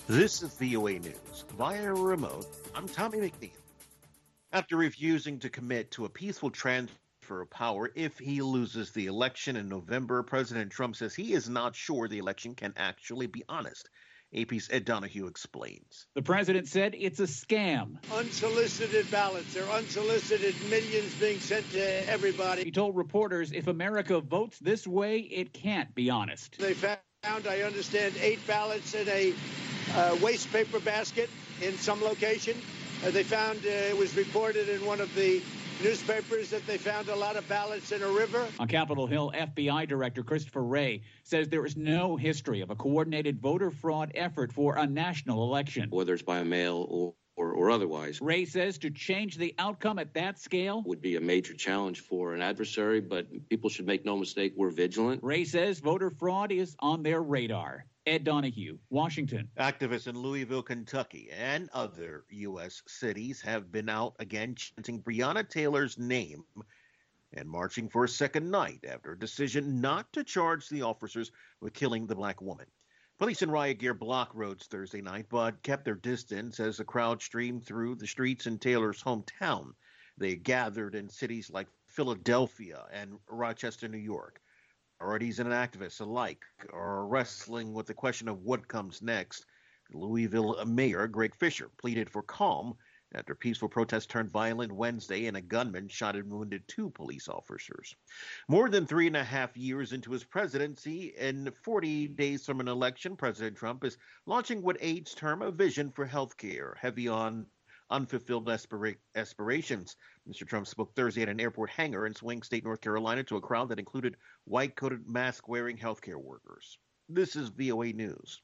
This is VOA News. Via remote, I'm Tommy McNeil. After refusing to commit to a peaceful transfer of power if he loses the election in November, President Trump says he is not sure the election can actually be honest. AP's Ed Donahue explains. The president said it's a scam. Unsolicited ballots. They're unsolicited, millions being sent to everybody. He told reporters if America votes this way, it can't be honest. They found, I understand, 8 ballots in a waste paper basket in some location. They found, it was reported in one of the newspapers that they found a lot of ballots in a river. On Capitol Hill, FBI Director Christopher Wray says there is no history of a coordinated voter fraud effort for a national election. Whether it's by mail or otherwise. Wray says to change the outcome at that scale would be a major challenge for an adversary, but people should make no mistake, we're vigilant. Wray says voter fraud is on their radar. Ed Donahue, Washington. Activists in Louisville, Kentucky, and other U.S. cities have been out again chanting Breonna Taylor's name and marching for a second night after a decision not to charge the officers with killing the black woman. Police in riot gear blocked roads Thursday night, but kept their distance as the crowd streamed through the streets in Taylor's hometown. They gathered in cities like Philadelphia and Rochester, New York. Authorities and activists alike are wrestling with the question of what comes next. Louisville Mayor Greg Fisher pleaded for calm after peaceful protests turned violent Wednesday and a gunman shot and wounded 2 police officers. More than 3.5 years into his presidency and 40 days from an election, President Trump is launching what aides term a vision for health care, heavy on unfulfilled aspirations. Mr. Trump spoke Thursday at an airport hangar in Swing State, North Carolina, to a crowd that included white-coated, mask-wearing healthcare workers. This is VOA News.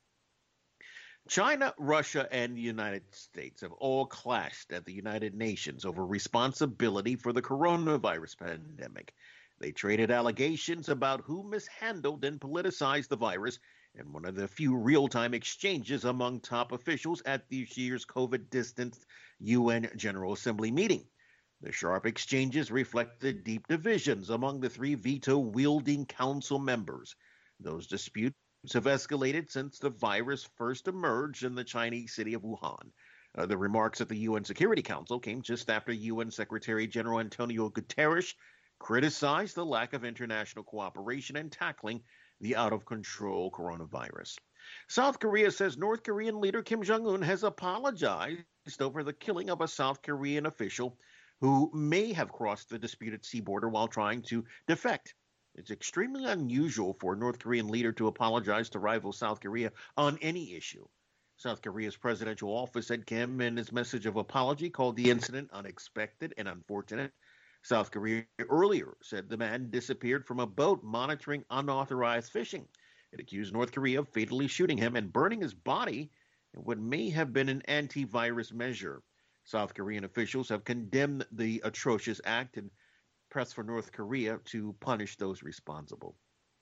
China, Russia, and the United States have all clashed at the United Nations over responsibility for the coronavirus pandemic. They traded allegations about who mishandled and politicized the virus in one of the few real-time exchanges among top officials at this year's COVID-distanced UN General Assembly meeting. The sharp exchanges reflected deep divisions among the 3 veto-wielding council members. Those disputes have escalated since the virus first emerged in the Chinese city of Wuhan. The remarks at the UN Security Council came just after UN Secretary General Antonio Guterres criticized the lack of international cooperation in tackling the out-of-control coronavirus. South Korea says North Korean leader Kim Jong-un has apologized over the killing of a South Korean official who may have crossed the disputed sea border while trying to defect. It's extremely unusual for a North Korean leader to apologize to rival South Korea on any issue. South Korea's presidential office said Kim, in his message of apology, called the incident unexpected and unfortunate. South Korea earlier said the man disappeared from a boat monitoring unauthorized fishing. It accused North Korea of fatally shooting him and burning his body in what may have been an antivirus measure. South Korean officials have condemned the atrocious act and pressed for North Korea to punish those responsible.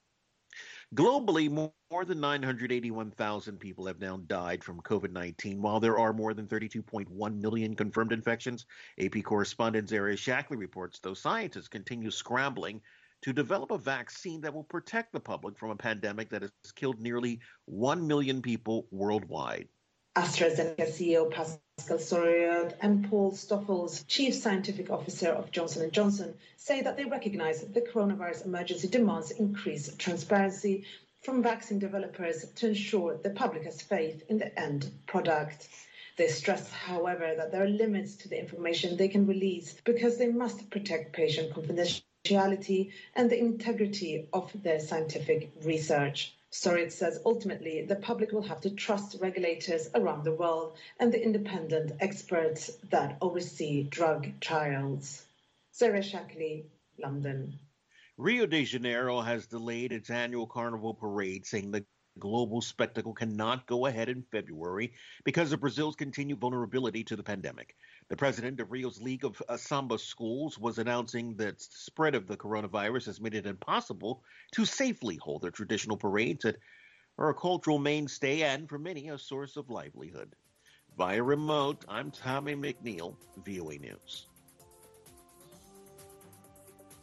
Globally, more than 981,000 people have now died from COVID-19, while there are more than 32.1 million confirmed infections. AP correspondent Zaria Shackley reports those scientists continue scrambling to develop a vaccine that will protect the public from a pandemic that has killed nearly 1 million people worldwide. AstraZeneca CEO Pascal Soriot and Paul Stoffels, Chief Scientific Officer of Johnson & Johnson, say that they recognize that the coronavirus emergency demands increased transparency from vaccine developers to ensure the public has faith in the end product. They stress, however, that there are limits to the information they can release because they must protect patient confidentiality and the integrity of their scientific research. Soriot says ultimately the public will have to trust regulators around the world and the independent experts that oversee drug trials. Sarah Shackley, London. Rio de Janeiro has delayed its annual carnival parade, saying the global spectacle cannot go ahead in February because of Brazil's continued vulnerability to the pandemic. The president of Rio's League of Samba Schools was announcing that the spread of the coronavirus has made it impossible to safely hold their traditional parades that are a cultural mainstay and, for many, a source of livelihood. Via remote, I'm Tommy McNeil, VOA News.